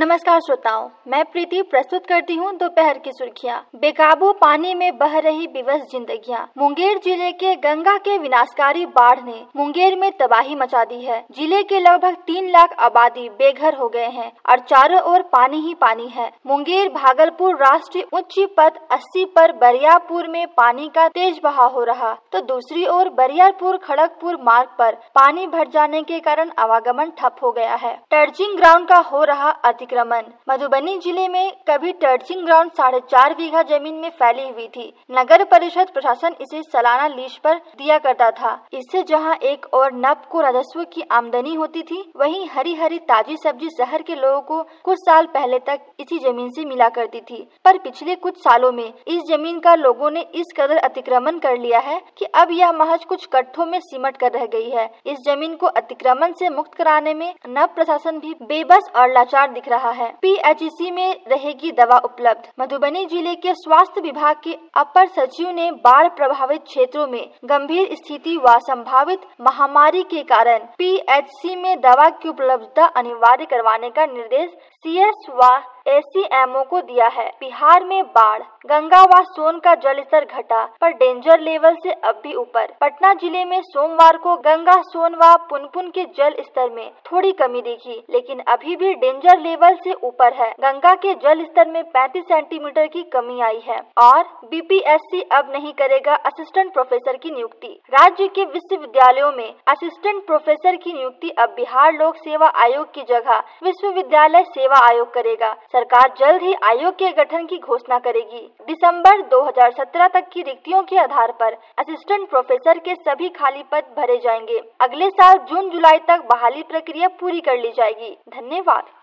नमस्कार श्रोताओं, मैं प्रीति प्रस्तुत करती हूँ दोपहर की सुर्खियाँ। बेकाबू पानी में बह रही विवश जिंदगियाँ। मुंगेर जिले के गंगा के विनाशकारी बाढ़ ने मुंगेर में तबाही मचा दी है। जिले के लगभग 3 लाख आबादी बेघर हो गए हैं और चारों ओर पानी ही पानी है। मुंगेर भागलपुर राष्ट्रीय उच्च पथ 80 पर बरियारपुर में पानी का तेज बहाव हो रहा, तो दूसरी ओर बरियारपुर खड़गपुर मार्ग पर पानी भर जाने के कारण आवागमन ठप हो गया है। टर्चिंग ग्राउंड का हो रहा अतिक्रमण। मधुबनी जिले में कभी टर्चिंग ग्राउंड 4.5 बीघा जमीन में फैली हुई थी। नगर परिषद प्रशासन इसे सालाना लीज पर दिया करता था। इससे जहां एक और नब को राजस्व की आमदनी होती थी, वहीं हरी हरी ताजी सब्जी शहर के लोगों को कुछ साल पहले तक इसी जमीन से मिला करती थी। पर पिछले कुछ सालों में इस जमीन का लोगों ने इस कदर अतिक्रमण कर लिया है कि अब यह महज कुछ कट्ठों में सिमट कर रह गई है। इस जमीन को अतिक्रमण से मुक्त कराने में नब प्रशासन भी बेबस और लाचार दिख रहा है। PHC में रहेगी दवा उपलब्ध। मधुबनी जिले के स्वास्थ्य विभाग के अपर सचिव ने बाढ़ प्रभावित क्षेत्रों में गंभीर स्थिति व संभावित महामारी के कारण PHC में दवा की उपलब्धता अनिवार्य करवाने का निर्देश CS व ACMO को दिया है। बिहार में बाढ़। गंगा व सोन का जलस्तर घटा पर डेंजर लेवल से अब भी ऊपर। पटना जिले में सोमवार को गंगा, सोन व पुनपुन के जल स्तर में थोड़ी कमी दिखी, लेकिन अभी भी डेंजर लेवल से ऊपर है। गंगा के जल स्तर में 35 सेंटीमीटर की कमी आई है। और BPSC अब नहीं करेगा असिस्टेंट प्रोफेसर की नियुक्ति। राज्य के विश्वविद्यालयों में असिस्टेंट प्रोफेसर की नियुक्ति अब बिहार लोक सेवा आयोग की जगह विश्वविद्यालय सेवा आयोग करेगा। सरकार जल्द ही आयोग के गठन की घोषणा करेगी। दिसंबर 2017 तक की रिक्तियों के आधार पर असिस्टेंट प्रोफेसर के सभी खाली पद भरे जाएंगे। अगले साल जून जुलाई तक बहाली प्रक्रिया पूरी कर ली जाएगी। धन्यवाद।